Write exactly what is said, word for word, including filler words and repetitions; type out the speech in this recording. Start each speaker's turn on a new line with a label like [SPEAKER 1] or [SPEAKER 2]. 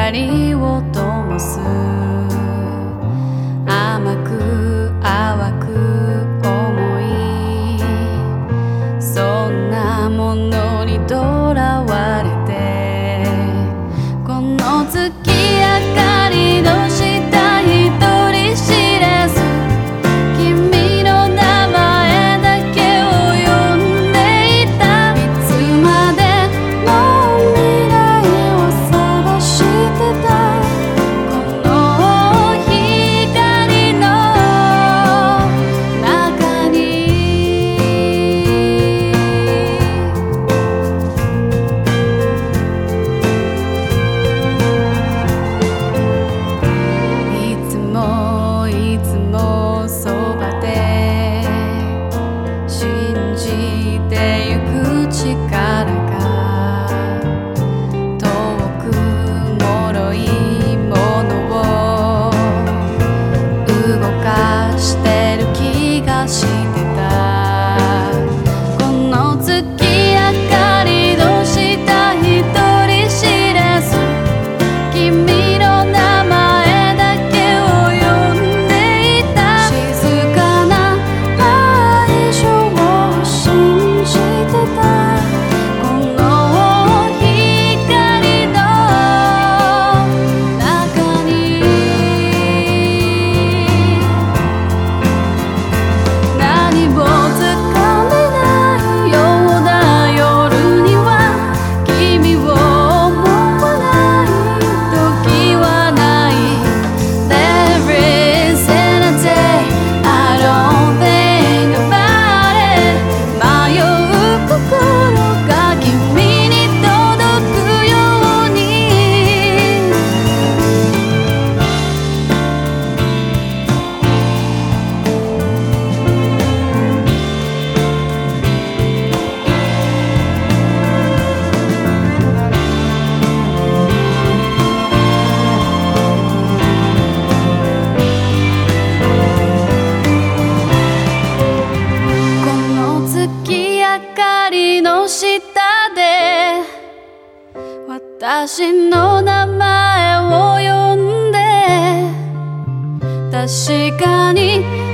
[SPEAKER 1] りを灯す甘く淡く重いそんなものにとらわれてこの月明かりの下一人知らず君の名前だけを呼んでいたいつまでも未来を探してたこの光の中にいつもいつもそばで信じてゆく力が遠く脆いものを動かしてる気がしてたこの月明かりの下一人知らず君の名前だけを呼んでいた静かな愛情を信じてたこの光の中に何もつかめないような夜には君を思わない時はない There is a day I don't think about it 迷う心が君に届くようにこの月明かりの下で私の名前を呼んで確かに